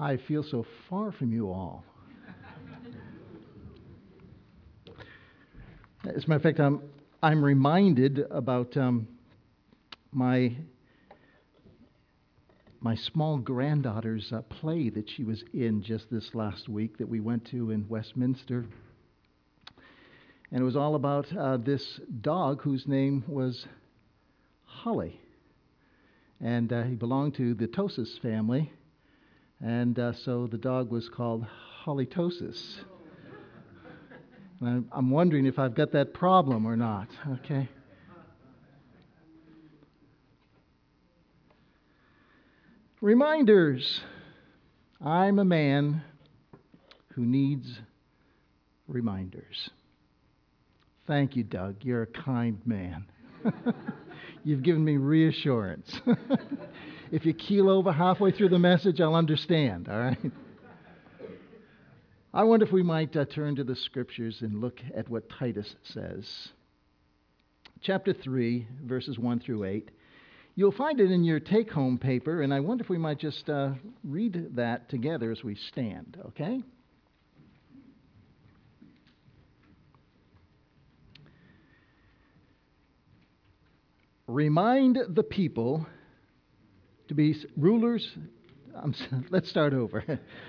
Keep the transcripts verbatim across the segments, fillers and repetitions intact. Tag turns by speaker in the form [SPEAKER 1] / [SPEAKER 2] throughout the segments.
[SPEAKER 1] I feel so far from you all. As a matter of fact, I'm, I'm reminded about um, my, my small granddaughter's uh, play that she was in just this last week that we went to in Westminster. And it was all about uh, this dog whose name was Holly. And uh, he belonged to the Tosis family. And uh, so the dog was called Hollytosis. And I'm, I'm wondering if I've got that problem or not, okay? Reminders. I'm a man who needs reminders. Thank you, Doug. You're a kind man. You've given me reassurance. If you keel over halfway through the message, I'll understand, all right? I wonder if we might uh, turn to the scriptures and look at what Titus says. Chapter three, verses one through eight. You'll find it in your take-home paper, and I wonder if we might just uh, read that together as we stand, okay? Remind the people to be rulers. Um, let's start over.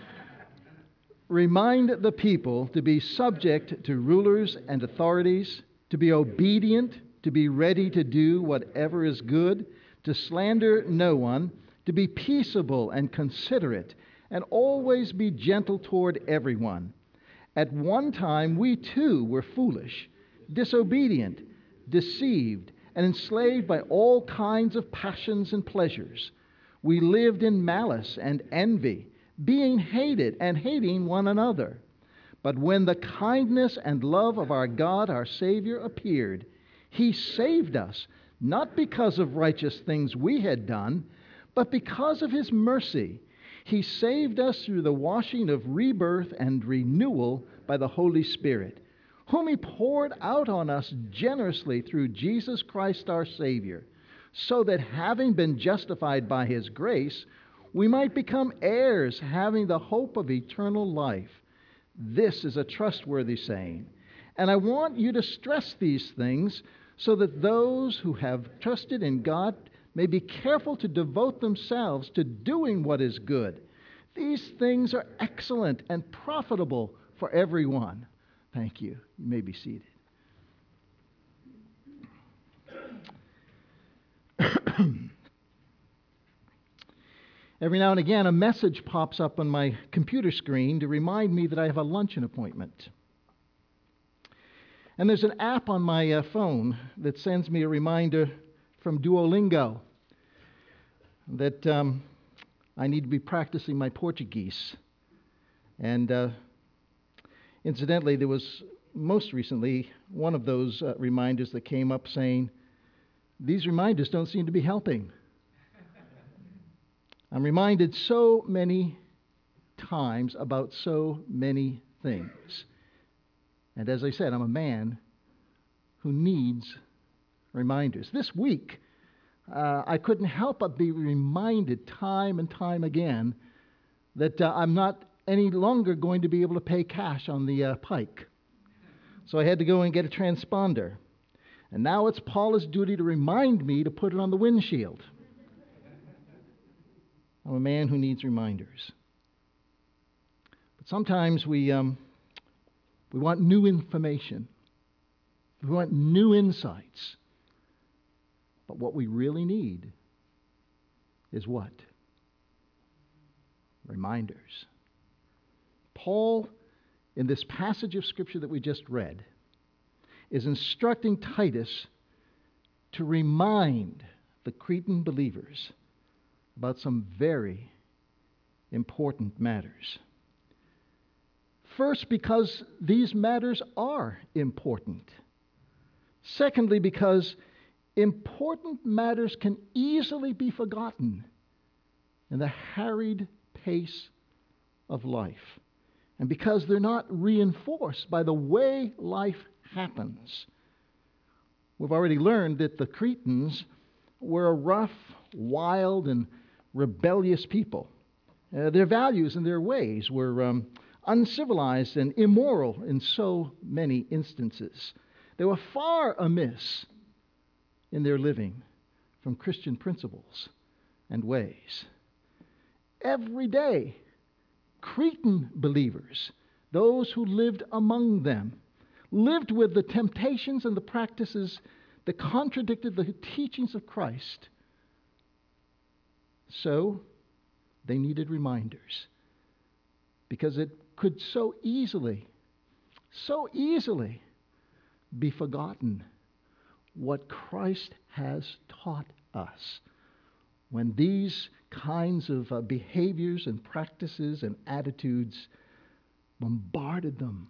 [SPEAKER 1] Remind the people to be subject to rulers and authorities, to be obedient, to be ready to do whatever is good, to slander no one, to be peaceable and considerate, and always be gentle toward everyone. At one time we too were foolish, disobedient, deceived, and enslaved by all kinds of passions and pleasures. We lived in malice and envy, being hated and hating one another. But when the kindness and love of our God, our Savior, appeared, He saved us, not because of righteous things we had done, but because of His mercy. He saved us through the washing of rebirth and renewal by the Holy Spirit, whom He poured out on us generously through Jesus Christ our Savior, so that having been justified by His grace, we might become heirs, having the hope of eternal life. This is a trustworthy saying, and I want you to stress these things so that those who have trusted in God may be careful to devote themselves to doing what is good. These things are excellent and profitable for everyone. Thank you. You may be seated. Every now and again, a message pops up on my computer screen to remind me that I have a luncheon appointment. And there's an app on my uh, phone that sends me a reminder from Duolingo that um, I need to be practicing my Portuguese. And uh, incidentally, there was most recently one of those uh, reminders that came up saying, these reminders don't seem to be helping. I'm reminded so many times about so many things. And as I said, I'm a man who needs reminders. This week, uh, I couldn't help but be reminded time and time again that uh, I'm not any longer going to be able to pay cash on the uh, pike. So I had to go and get a transponder. And now it's Paula's duty to remind me to put it on the windshield. I'm a man who needs reminders. But sometimes we um, we want new information. We want new insights. But what we really need is what? Reminders. Paul, in this passage of Scripture that we just read, is instructing Titus to remind the Cretan believers about some very important matters. First, because these matters are important. Secondly, because important matters can easily be forgotten in the harried pace of life. And because they're not reinforced by the way life happens. We've already learned that the Cretans were a rough, wild, and rebellious people. Uh, their values and their ways were um, uncivilized and immoral in so many instances. They were far amiss in their living from Christian principles and ways. Every day, Cretan believers, those who lived among them, lived with the temptations and the practices that contradicted the teachings of Christ. So, they needed reminders, because it could so easily, so easily be forgotten what Christ has taught us when these kinds of uh, behaviors and practices and attitudes bombarded them.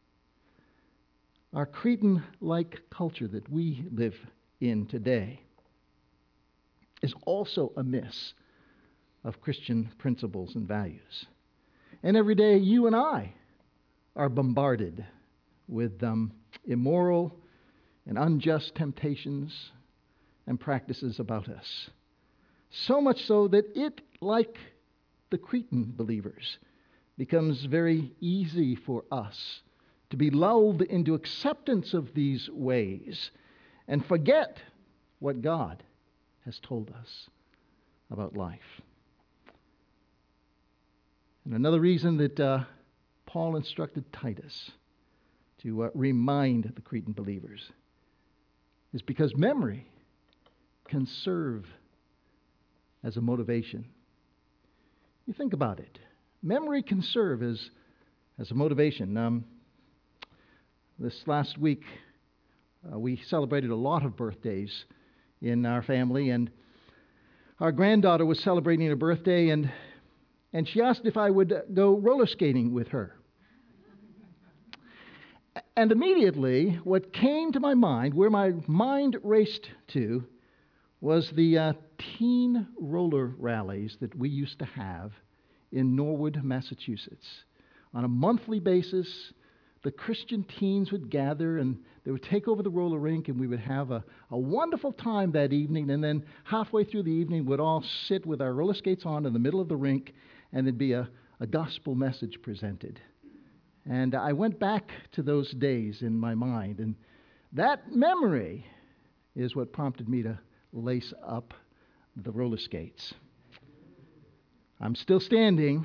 [SPEAKER 1] Our Cretan-like culture that we live in today is also amiss of Christian principles and values. And every day you and I are bombarded with um, immoral and unjust temptations and practices about us. So much so that it, like the Cretan believers, becomes very easy for us to be lulled into acceptance of these ways and forget what God has told us about life. And another reason that uh, Paul instructed Titus to uh, remind the Cretan believers is because memory can serve as a motivation. You think about it. Memory can serve as, as a motivation. Um, this last week, uh, we celebrated a lot of birthdays in our family, and our granddaughter was celebrating her birthday, and And she asked if I would go roller skating with her. And immediately, what came to my mind, where my mind raced to, was the uh, teen roller rallies that we used to have in Norwood, Massachusetts. On a monthly basis, the Christian teens would gather and they would take over the roller rink, and we would have a, a wonderful time that evening. And then halfway through the evening, we'd all sit with our roller skates on in the middle of the rink, and there'd be a, a gospel message presented. And I went back to those days in my mind, and that memory is what prompted me to lace up the roller skates. I'm still standing.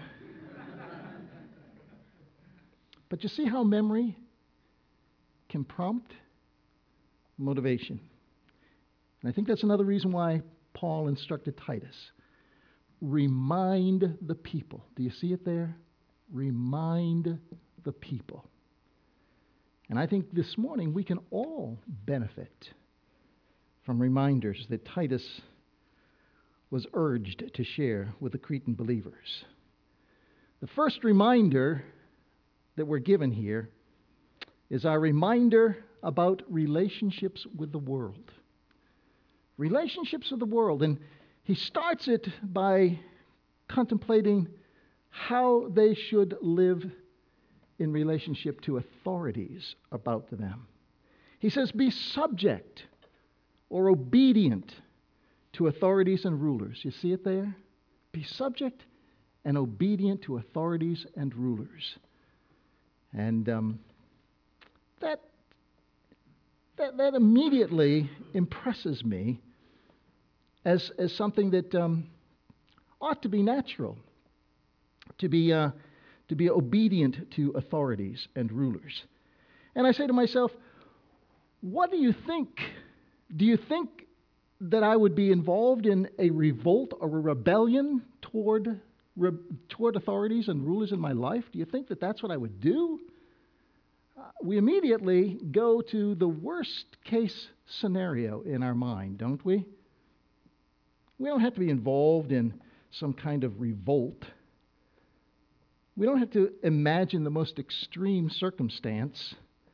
[SPEAKER 1] But you see how memory can prompt motivation. And I think that's another reason why Paul instructed Titus. Remind the people. Do you see it there? Remind the people. And I think this morning we can all benefit from reminders that Titus was urged to share with the Cretan believers. The first reminder that we're given here is our reminder about relationships with the world. Relationships with the world. And he starts it by contemplating how they should live in relationship to authorities about them. He says, be subject or obedient to authorities and rulers. You see it there? Be subject and obedient to authorities and rulers. And um, that, that that immediately impresses me as as something that um, ought to be natural. To be uh, to be obedient to authorities and rulers. And I say to myself, what do you think? Do you think that I would be involved in a revolt or a rebellion toward re- toward authorities and rulers in my life? Do you think that that's what I would do? Uh, we immediately go to the worst case scenario in our mind, don't we? We don't have to be involved in some kind of revolt. We don't have to imagine the most extreme circumstance.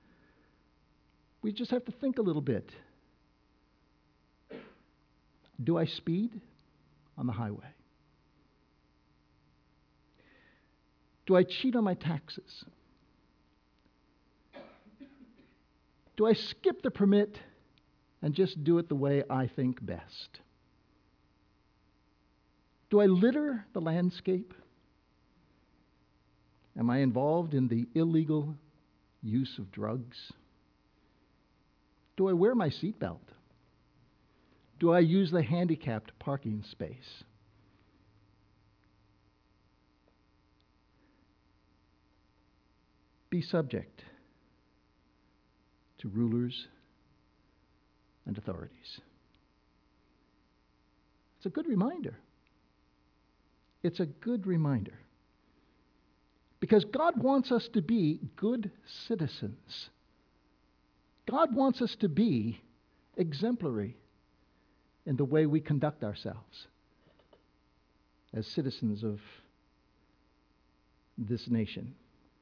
[SPEAKER 1] We just have to think a little bit. Do I speed on the highway? Do I cheat on my taxes? Do I skip the permit and just do it the way I think best? Do I litter the landscape? Am I involved in the illegal use of drugs? Do I wear my seatbelt? Do I use the handicapped parking space? Be subject to rulers and authorities. It's a good reminder. It's a good reminder. Because God wants us to be good citizens. God wants us to be exemplary in the way we conduct ourselves as citizens of this nation.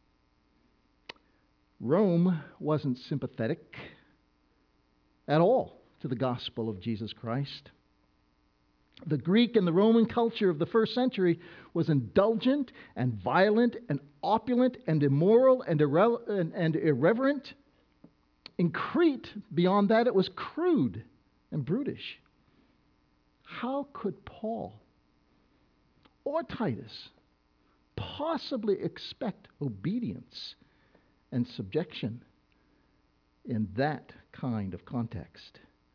[SPEAKER 1] Rome wasn't sympathetic at all to the gospel of Jesus Christ. The Greek and the Roman culture of the first century was indulgent and violent and opulent and immoral and, irre- and, and irreverent. In Crete, beyond that, it was crude and brutish. How could Paul or Titus possibly expect obedience and subjection in that kind of context?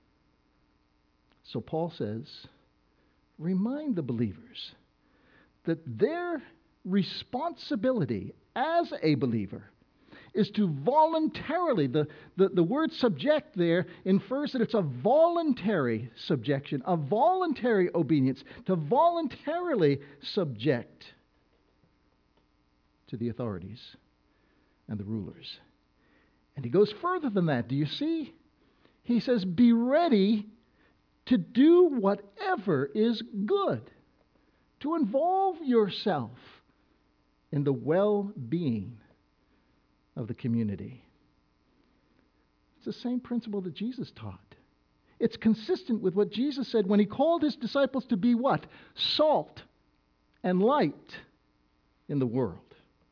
[SPEAKER 1] So Paul says, remind the believers that their responsibility as a believer is to voluntarily, the, the, the word subject there infers that it's a voluntary subjection, a voluntary obedience, to voluntarily subject to the authorities and the rulers. And he goes further than that. Do you see? He says, be ready to do whatever is good, to involve yourself in the well-being of the community. It's the same principle that Jesus taught. It's consistent with what Jesus said when he called his disciples to be what? Salt and light in the world.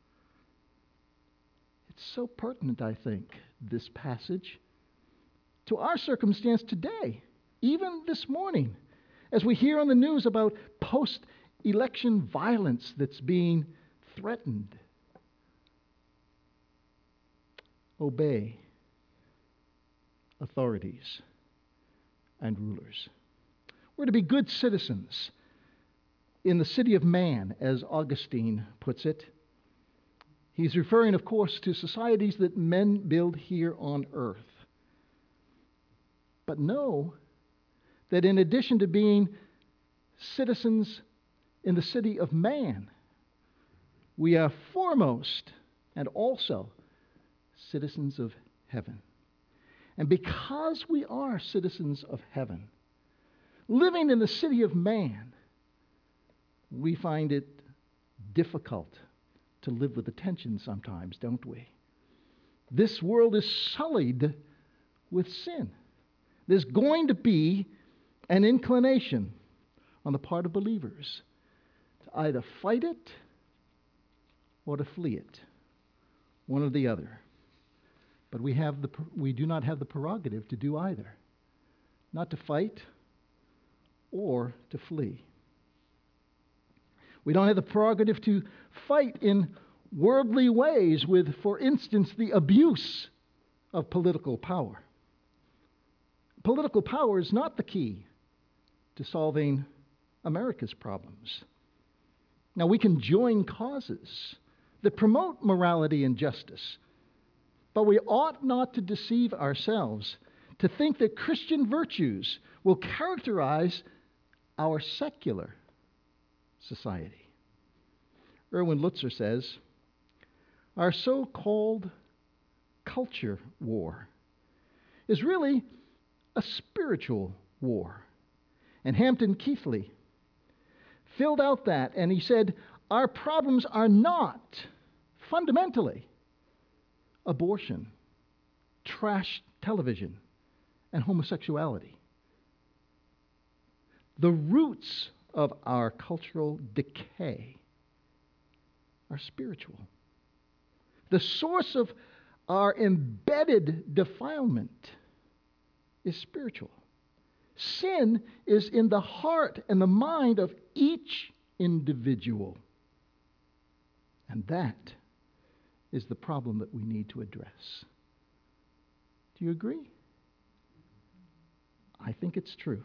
[SPEAKER 1] It's so pertinent, I think, this passage, to our circumstance today, even this morning, as we hear on the news about post-election violence that's being threatened. Obey authorities and rulers. We're to be good citizens in the city of man, as Augustine puts it. He's referring, of course, to societies that men build here on earth. But know that in addition to being citizens in the city of man, we are foremost and also citizens of heaven. And because we are citizens of heaven, living in the city of man, we find it difficult to live with the tension sometimes, don't we? This world is sullied with sin. There's going to be an inclination on the part of believers to either fight it or to flee it, one or the other. But we have the we do not have the prerogative to do either, not to fight or to flee. We don't have the prerogative to fight in worldly ways with, for instance, the abuse of political power. Political power is not the key to solving America's problems. Now, we can join causes that promote morality and justice, but we ought not to deceive ourselves to think that Christian virtues will characterize our secular society. Erwin Lutzer says, our so-called culture war is really a spiritual war. And Hampton Keithley filled out that, and he said, our problems are not fundamentally abortion, trash television, and homosexuality. The roots of our cultural decay are spiritual. The source of our embedded defilement is spiritual. Sin is in the heart and the mind of each individual. And that is the problem that we need to address. Do you agree? I think it's true.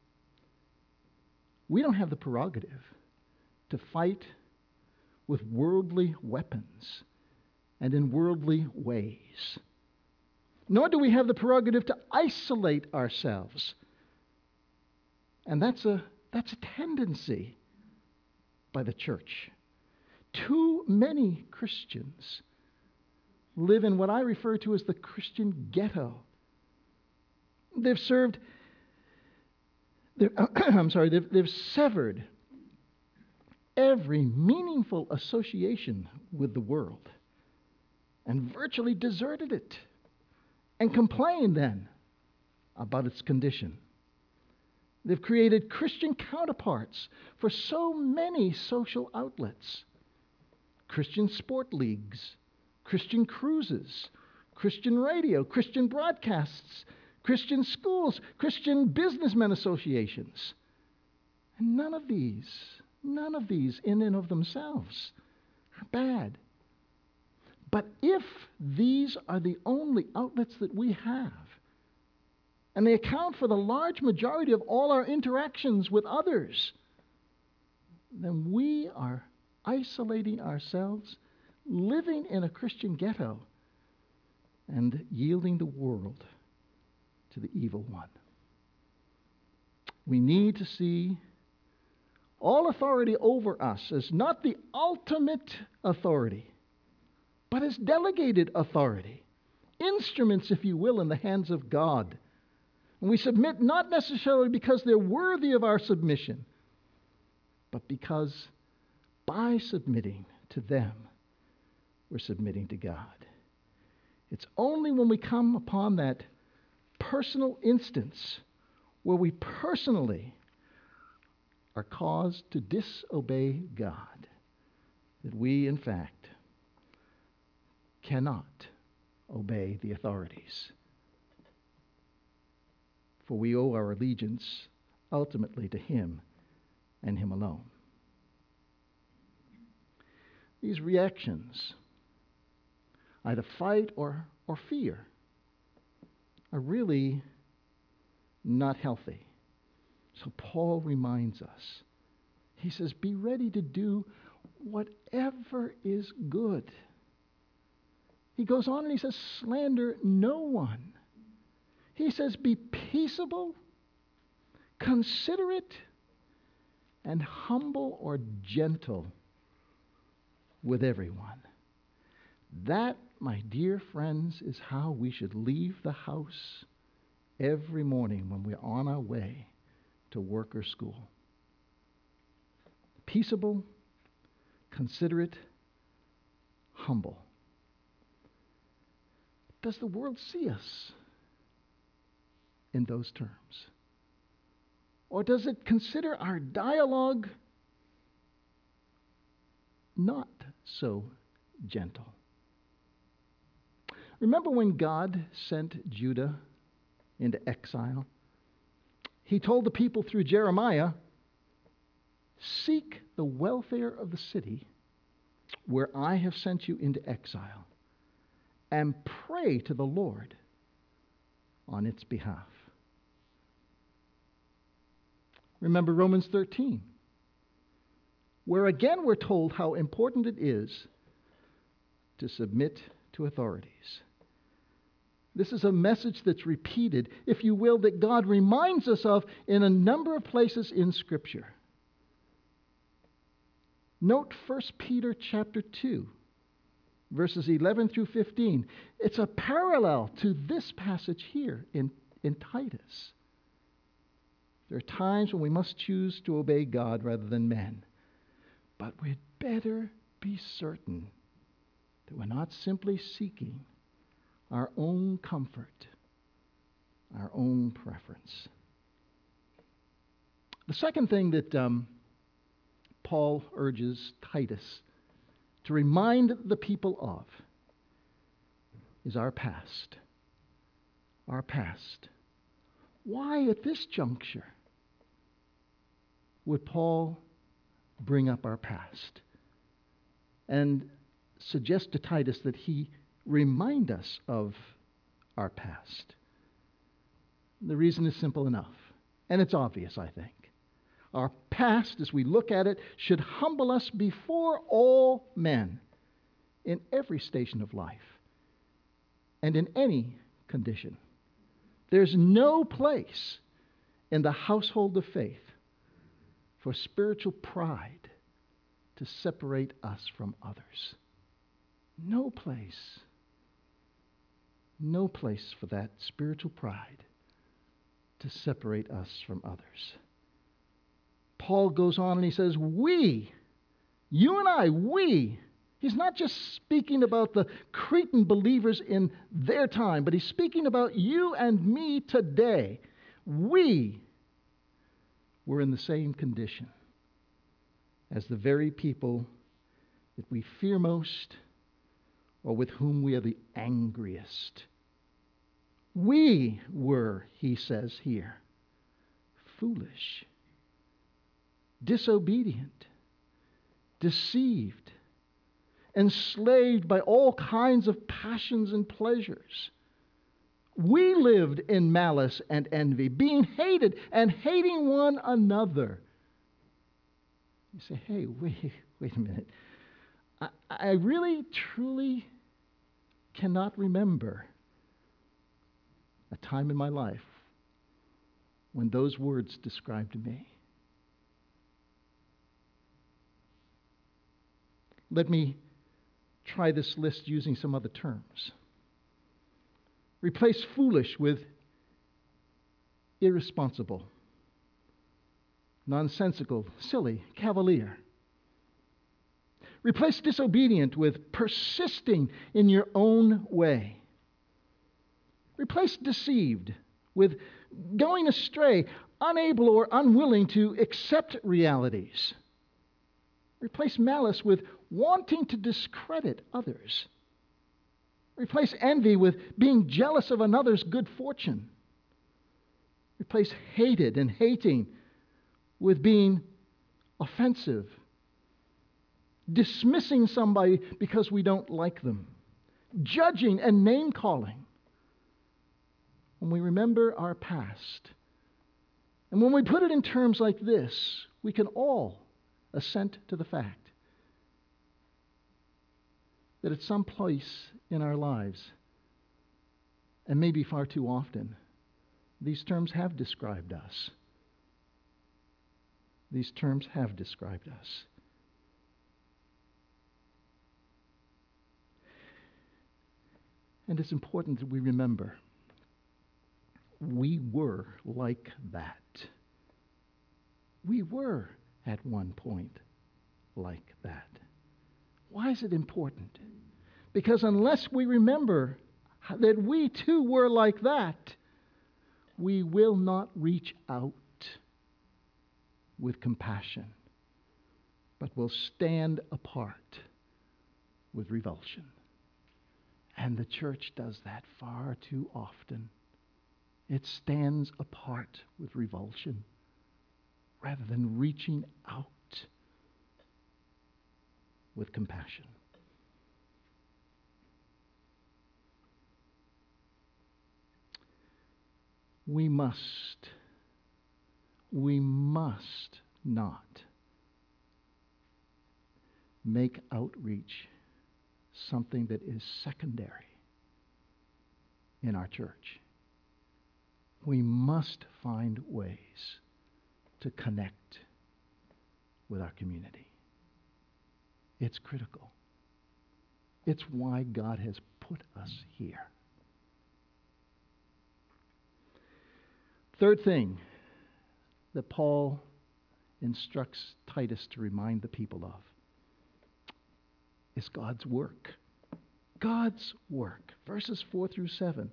[SPEAKER 1] We don't have the prerogative to fight with worldly weapons and in worldly ways. Nor do we have the prerogative to isolate ourselves. And that's a, that's a tendency by the church. Too many Christians live in what I refer to as the Christian ghetto. They've served, they've, I'm sorry, they've, they've severed every meaningful association with the world and virtually deserted it and complain then about its condition. They've created Christian counterparts for so many social outlets. Christian sport leagues, Christian cruises, Christian radio, Christian broadcasts, Christian schools, Christian businessmen associations. And none of these, none of these in and of themselves are bad. But if these are the only outlets that we have, and they account for the large majority of all our interactions with others, then we are isolating ourselves, living in a Christian ghetto, and yielding the world to the evil one. We need to see all authority over us as not the ultimate authority, but as delegated authority, instruments, if you will, in the hands of God. And we submit not necessarily because they're worthy of our submission, but because by submitting to them, we're submitting to God. It's only when we come upon that personal instance where we personally are caused to disobey God that we, in fact, cannot obey the authorities. For we owe our allegiance ultimately to Him and Him alone. These reactions, either fight or, or fear, are really not healthy. So Paul reminds us. He says, be ready to do whatever is good. He goes on and he says, slander no one. He says, be peaceable, considerate, and humble or gentle with everyone. That, my dear friends, is how we should leave the house every morning when we're on our way to work or school. Peaceable, considerate, humble. Does the world see us in those terms? Or does it consider our dialogue not so gentle? Remember when God sent Judah into exile? He told the people through Jeremiah, seek the welfare of the city where I have sent you into exile, and pray to the Lord on its behalf. Remember Romans thirteen, where again we're told how important it is to submit to authorities. This is a message that's repeated, if you will, that God reminds us of in a number of places in Scripture. Note First Peter chapter two, verses eleven through fifteen. It's a parallel to this passage here in, in Titus. There are times when we must choose to obey God rather than men. But we'd better be certain that we're not simply seeking our own comfort, our own preference. The second thing that um, Paul urges Titus to remind the people of is our past. Our past. Why at this juncture would Paul bring up our past? And suggests to Titus that he remind us of our past. The reason is simple enough, and it's obvious, I think. Our past, as we look at it, should humble us before all men in every station of life and in any condition. There's no place in the household of faith for spiritual pride to separate us from others. No place. No place for that spiritual pride to separate us from others. Paul goes on and he says, we, you and I, we. He's not just speaking about the Cretan believers in their time, but he's speaking about you and me today. We were in the same condition as the very people that we fear most or with whom we are the angriest. We were, he says here, foolish, disobedient, deceived, enslaved by all kinds of passions and pleasures. We lived in malice and envy, being hated and hating one another. You say, hey, wait, wait a minute. I, I really, truly cannot remember a time in my life when those words described me. Let me try this list using some other terms. Replace foolish with irresponsible, nonsensical, silly, cavalier. Replace disobedient with persisting in your own way. Replace deceived with going astray, unable or unwilling to accept realities. Replace malice with wanting to discredit others. Replace envy with being jealous of another's good fortune. Replace hated and hating with being offensive. Dismissing somebody because we don't like them. Judging and name-calling. When we remember our past, and when we put it in terms like this, we can all assent to the fact that at some place in our lives, and maybe far too often, these terms have described us. These terms have described us. And it's important that we remember we were like that. We were at one point like that. Why is it important? Because unless we remember that we too were like that, we will not reach out with compassion, but will stand apart with revulsion. And the church does that far too often. It stands apart with revulsion rather than reaching out with compassion. We must, we must not make outreach something that is secondary in our church. We must find ways to connect with our community. It's critical. It's why God has put us here. Third thing that Paul instructs Titus to remind the people of is God's work. God's work. Verses four through seven.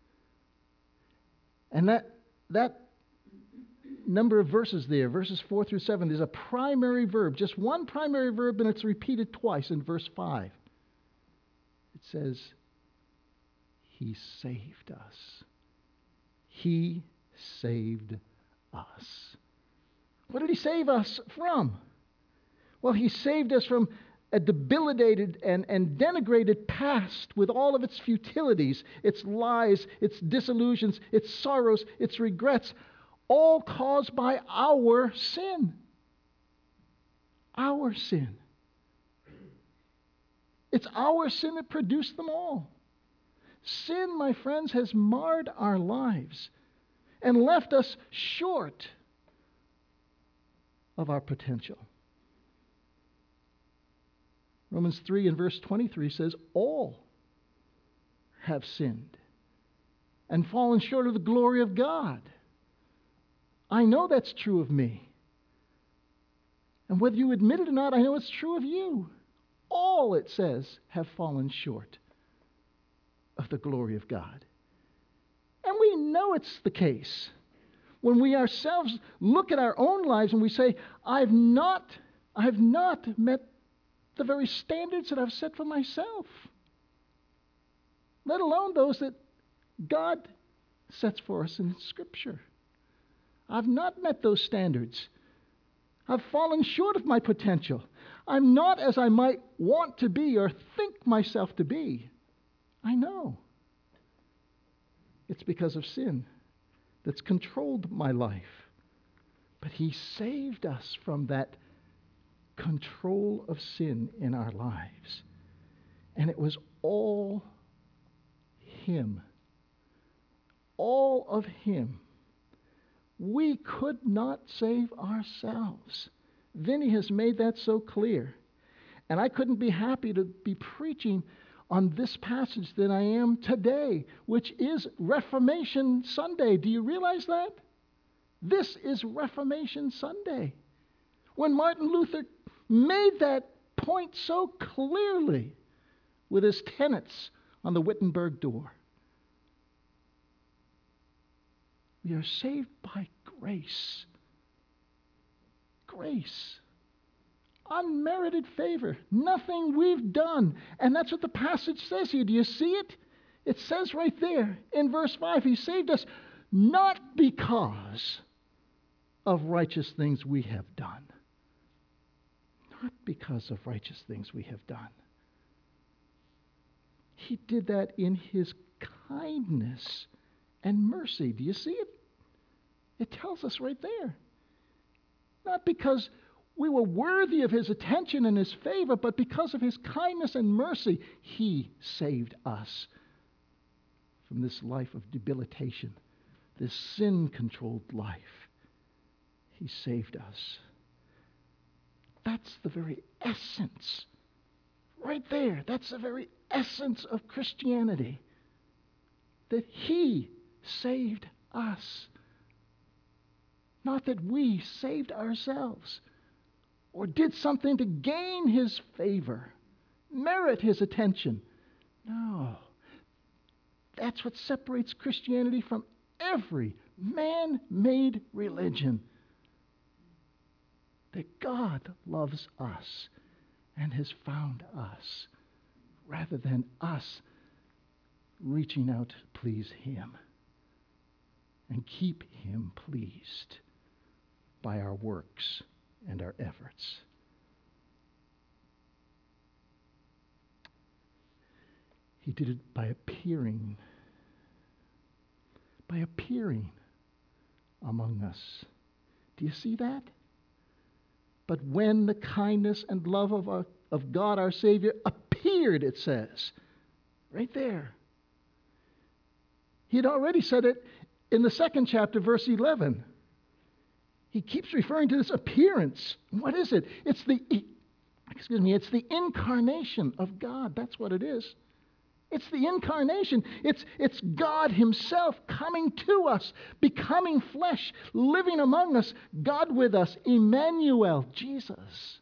[SPEAKER 1] And that, that number of verses there, verses four through seven, is a primary verb. Just one primary verb, and it's repeated twice in verse five. It says, He saved us. He saved us. What did He save us from? Well, He saved us from a debilitated and, and denigrated past with all of its futilities, its lies, its disillusions, its sorrows, its regrets, all caused by our sin. Our sin. It's our sin that produced them all. Sin, my friends, has marred our lives and left us short of our potential. Romans three and verse twenty-three says, all have sinned and fallen short of the glory of God. I know that's true of me. And whether you admit it or not, I know it's true of you. All, it says, have fallen short of the glory of God. And we know it's the case when we ourselves look at our own lives and we say, I've not, I have not met the very standards that I've set for myself, let alone those that God sets for us in Scripture. I've not met those standards. I've fallen short of my potential. I'm not as I might want to be or think myself to be. I know. It's because of sin that's controlled my life. But He saved us from that control of sin in our lives. And it was all Him. All of Him. We could not save ourselves. Vinny has made that so clear. And I couldn't be happy to be preaching on this passage than I am today, which is Reformation Sunday. Do you realize that? This is Reformation Sunday. When Martin Luther made that point so clearly with his tenets on the Wittenberg door. We are saved by grace. Grace. Unmerited favor. Nothing we've done. And that's what the passage says here. Do you see it? It says right there in verse five, He saved us not because of righteous things we have done. Not because of righteous things we have done. He did that in His kindness and mercy. Do you see it? It tells us right there. Not because we were worthy of His attention and His favor, but because of His kindness and mercy, He saved us from this life of debilitation, this sin-controlled life. He saved us. That's the very essence. Right there. That's the very essence of Christianity. That He saved us. Not that we saved ourselves or did something to gain His favor, merit His attention. No. That's what separates Christianity from every man-made religion. That God loves us and has found us rather than us reaching out to please Him and keep Him pleased by our works and our efforts. He did it by appearing, by appearing among us. Do you see that? But when the kindness and love of, our, of God our Savior appeared, it says, right there. He had already said it in the second chapter, verse eleven. He keeps referring to this appearance. What is it? It's the, excuse me, it's the incarnation of God. That's what it is. It's the incarnation. It's, it's God Himself coming to us, becoming flesh, living among us, God with us, Emmanuel, Jesus.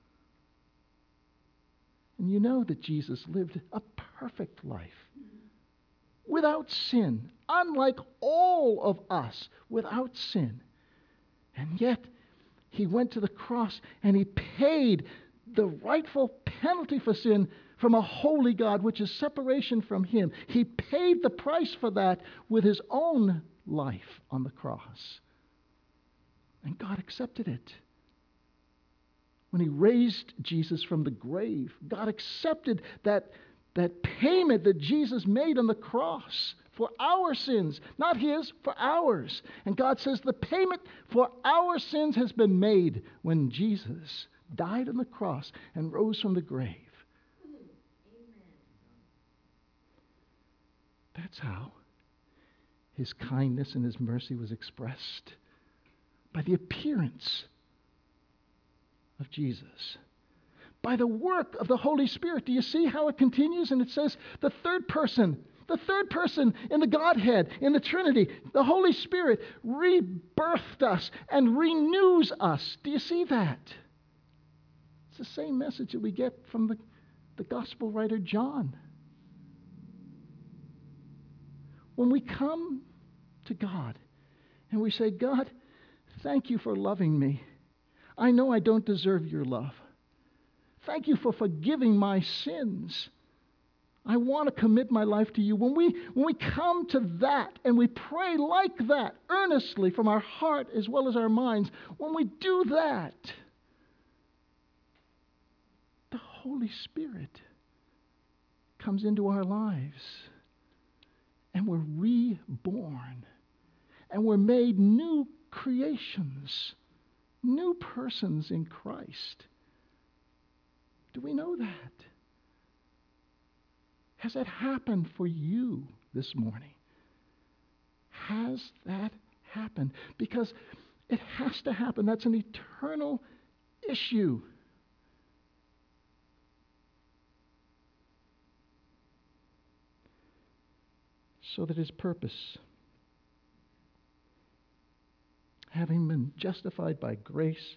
[SPEAKER 1] And you know that Jesus lived a perfect life, without sin, unlike all of us, without sin. And yet, He went to the cross and He paid the rightful penalty for sin from a holy God, which is separation from Him. He paid the price for that with His own life on the cross. And God accepted it. when he raised Jesus from the grave. God accepted that, that payment that Jesus made on the cross for our sins, not his, for ours. And God says the payment for our sins has been made when Jesus died on the cross and rose from the grave. That's how his kindness and his mercy was expressed, by the appearance of Jesus, by the work of the Holy Spirit. Do you see how it continues? And it says the third person, the third person in the Godhead, in the Trinity, the Holy Spirit, rebirthed us and renews us. Do you see that? It's the same message that we get from the, the gospel writer John. When we come to God and we say, God, thank you for loving me. I know I don't deserve your love. Thank you for forgiving my sins. I want to commit my life to you. When we, when we come to that and we pray like that, earnestly from our heart as well as our minds, when we do that, the Holy Spirit comes into our lives. And we're reborn. And we're made new creations, new persons in Christ. Do we know that? Has that happened for you this morning? Has that happened? Because it has to happen. That's an eternal issue. So that his purpose, having been justified by grace,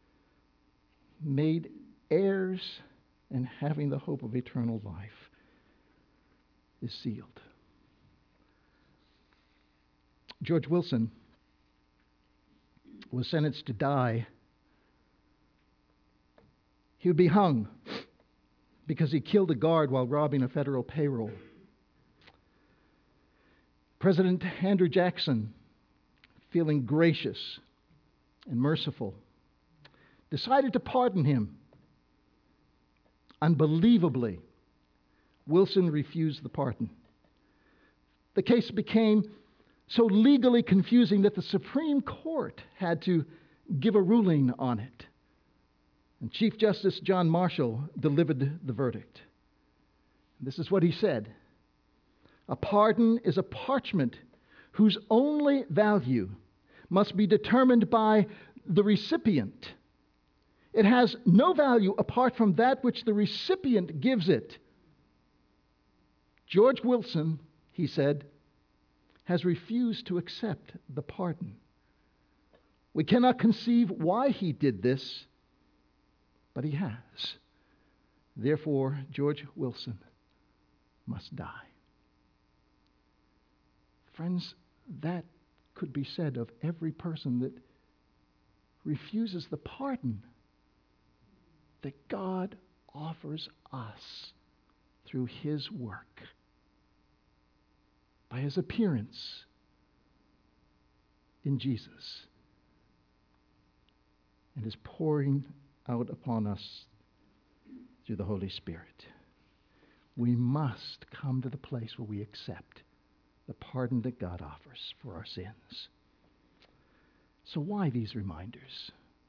[SPEAKER 1] made heirs, and having the hope of eternal life, is sealed. George Wilson was sentenced to die. He would be hung because he killed a guard while robbing a federal payroll. President Andrew Jackson, feeling gracious and merciful, decided to pardon him. Unbelievably, Wilson refused the pardon. The case became so legally confusing that the Supreme Court had to give a ruling on it. And Chief Justice John Marshall delivered the verdict. This is what he said. A pardon is a parchment whose only value must be determined by the recipient. It has no value apart from that which the recipient gives it. George Wilson, he said, has refused to accept the pardon. We cannot conceive why he did this, but he has. Therefore, George Wilson must die. Friends, that could be said of every person that refuses the pardon that God offers us through his work, by his appearance in Jesus, and his pouring out upon us through the Holy Spirit. We must come to the place where we accept the pardon that God offers for our sins. So why these reminders?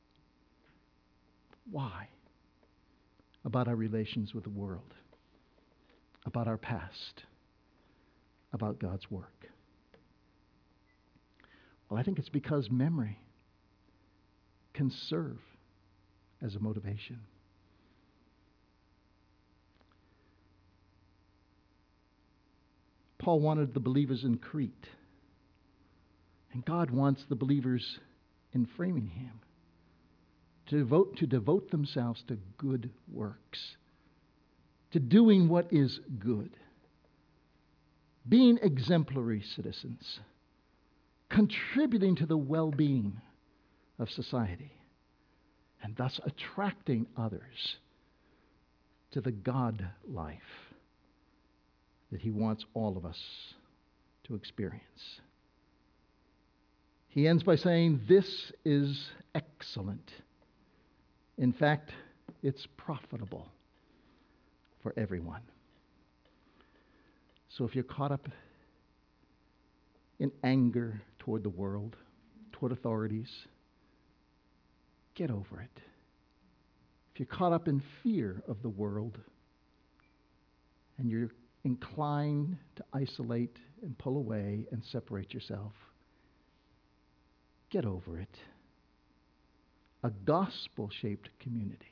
[SPEAKER 1] Why? About our relations with the world, about our past, about God's work. Well, I think it's because memory can serve as a motivation. Paul wanted the believers in Crete, and God wants the believers in Framingham to devote, to devote themselves to good works, to doing what is good, being exemplary citizens, contributing to the well-being of society, and thus attracting others to the God life that he wants all of us to experience. He ends by saying, "This is excellent." In fact, it's profitable for everyone. So if you're caught up in anger toward the world, toward authorities, get over it. If you're caught up in fear of the world and you're inclined to isolate and pull away and separate yourself, get over it. A gospel-shaped community.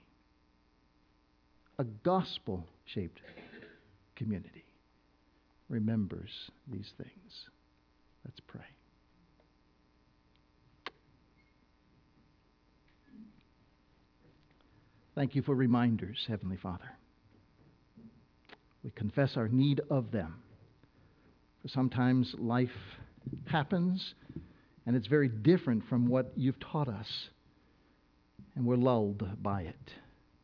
[SPEAKER 1] A gospel-shaped community remembers these things. Let's pray. Thank you for reminders, Heavenly Father. We confess our need of them. For sometimes life happens, and it's very different from what you've taught us, and we're lulled by it.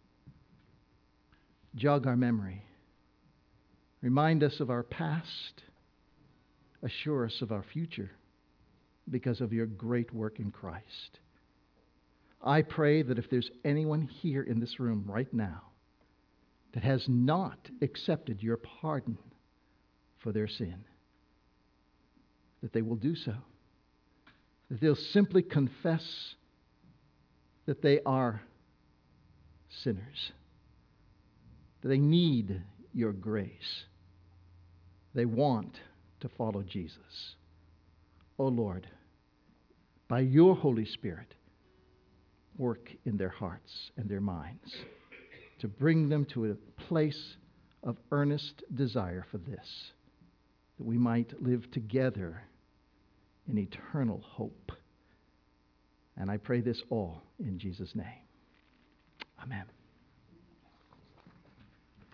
[SPEAKER 1] Jog our memory. Remind us of our past. Assure us of our future because of your great work in Christ. I pray that if there's anyone here in this room right now that has not accepted your pardon for their sin, that they will do so. That they'll simply confess that they are sinners. That they need your grace. They want to follow Jesus. Oh Lord, by your Holy Spirit, work in their hearts and their minds to bring them to a place of earnest desire for this, that we might live together in eternal hope. And I pray this all in Jesus' name. Amen.